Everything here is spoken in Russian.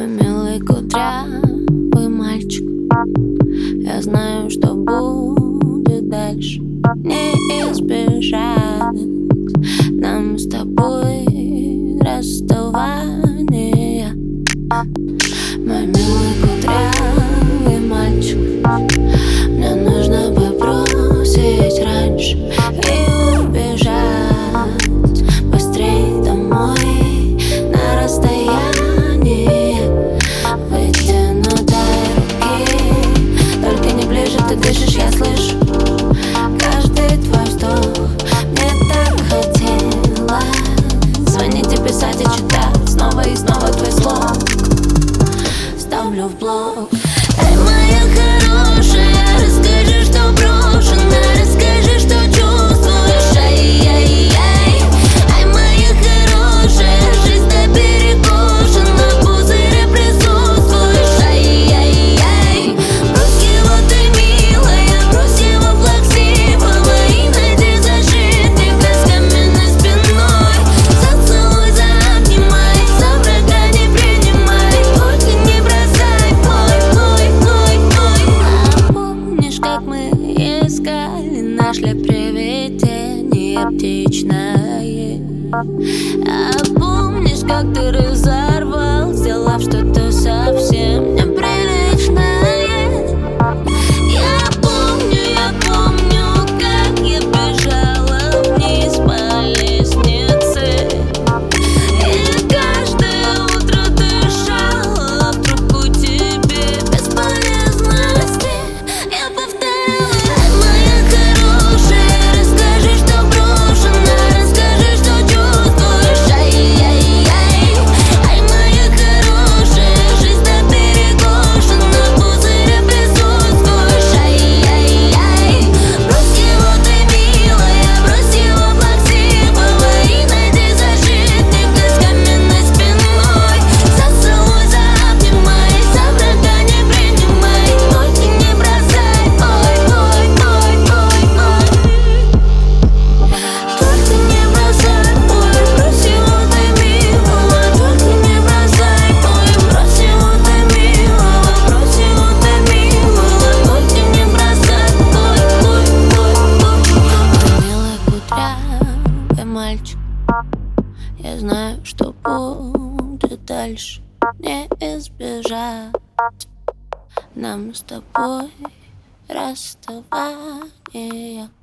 Мой милый кудрявый мальчик, я знаю, что будет дальше. Не избежать нам с тобой расставания. Мой милый кудрявый мальчик, мне нужно попросить раньше и убежать быстрей домой на расстояние вытянутой руки. Только не ближе, ты дышишь, я слышу каждый твой вздох. Мне так хотелось звонить и писать и читать снова и снова твой слог. Ставлю в блог. Эй, моя хорошая, расскажи, что брошено, расскажи, что чувствуешь. Ай-яй-яй. Ай, моя хорошая, жизнь до перекошена, в пузыре присутствуешь. Ай-яй-яй. Брось его, ты милая, брось его плаксивого и найди защитника с каменной спиной. Зацелуй, заобнимай, за врага не принимай, только не бросай, помнишь, как мы искали, нашли привидение птичное? А помнишь, как ты разорвал, сделав что-то совсем неприличное? Я помню, как я бежала вниз по лестнице, и каждое утро дышала в трубку тебе бесполезности. Я повторяла. Ай, моя хорошая, расскажи, что брошено, расскажи, что чувствуешь. Ай-яй-яй. Ай, моя хорошая, жизнь до перекошена, в пузыре присутствуешь. Ай-яй-яй. Брось его, ты милая, брось его плаксивого и найди защитника с каменной спиной. Зацелуй, заобнимай, за врага не принимай, только не бросай, только не бросай, брось его, ты милого, только не бросай, брось его, ты милого, брось его, ты милого, только не бросай, мой милый кудрявый мальчик, я знаю, что будет дальше. Не избежать нам с тобой расставания.